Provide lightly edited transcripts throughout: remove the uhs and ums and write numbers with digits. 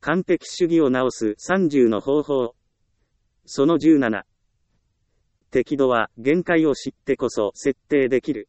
完璧主義を直す30の方法。その17。適度は限界を知ってこそ設定できる。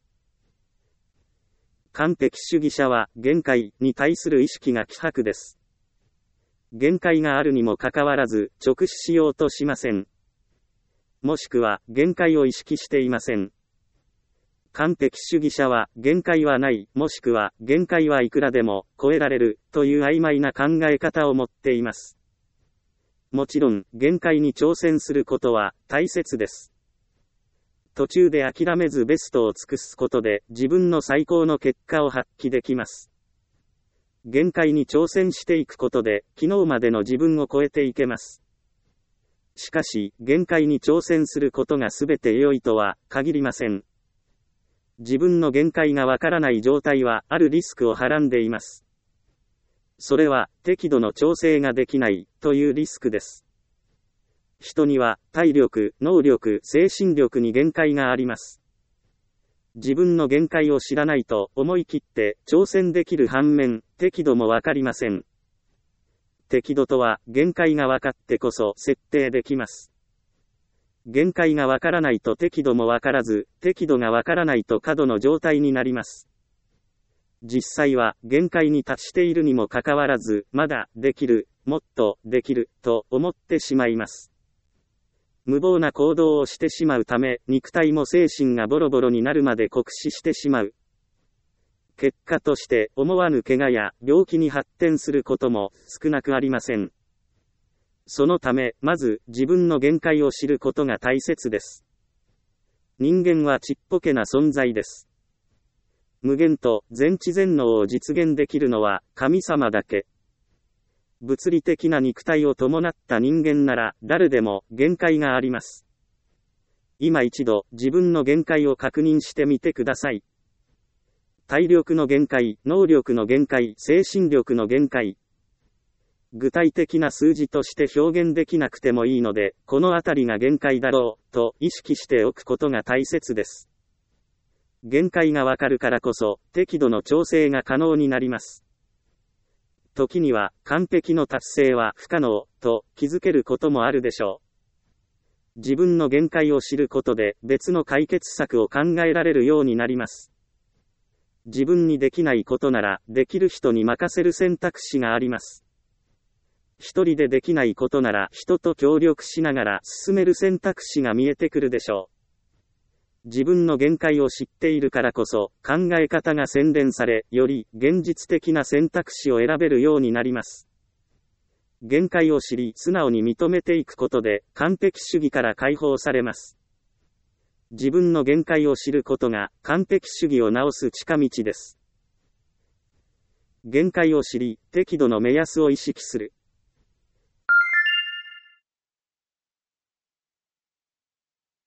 完璧主義者は限界に対する意識が希薄です。限界があるにもかかわらず直視しようとしません。もしくは限界を意識していません。完璧主義者は限界はない、もしくは限界はいくらでも超えられるという曖昧な考え方を持っています。もちろん限界に挑戦することは大切です。途中で諦めずベストを尽くすことで自分の最高の結果を発揮できます。限界に挑戦していくことで昨日までの自分を超えていけます。しかし限界に挑戦することが全て良いとは限りません。自分の限界がわからない状態はあるリスクをはらんでいます。それは適度の調整ができないというリスクです。人には体力、能力、精神力に限界があります。自分の限界を知らないと思い切って挑戦できる反面、適度もわかりません。適度とは限界がわかってこそ設定できます。限界がわからないと適度もわからず、適度がわからないと過度の状態になります。実際は限界に達しているにもかかわらず、まだできる、もっとできると思ってしまいます。無謀な行動をしてしまうため、肉体も精神がボロボロになるまで酷使してしまう。結果として思わぬ怪我や病気に発展することも少なくありません。そのため、まず自分の限界を知ることが大切です。人間はちっぽけな存在です。無限と全知全能を実現できるのは神様だけ。物理的な肉体を伴った人間なら誰でも限界があります。今一度自分の限界を確認してみてください。体力の限界、能力の限界、精神力の限界。具体的な数字として表現できなくてもいいので、このあたりが限界だろうと意識しておくことが大切です。限界がわかるからこそ適度の調整が可能になります。時には完璧の達成は不可能と気づけることもあるでしょう。自分の限界を知ることで別の解決策を考えられるようになります。自分にできないことならできる人に任せる選択肢があります。一人でできないことなら人と協力しながら進める選択肢が見えてくるでしょう。自分の限界を知っているからこそ考え方が洗練され、より現実的な選択肢を選べるようになります。限界を知り素直に認めていくことで完璧主義から解放されます。自分の限界を知ることが完璧主義を直す近道です。限界を知り適度の目安を意識する。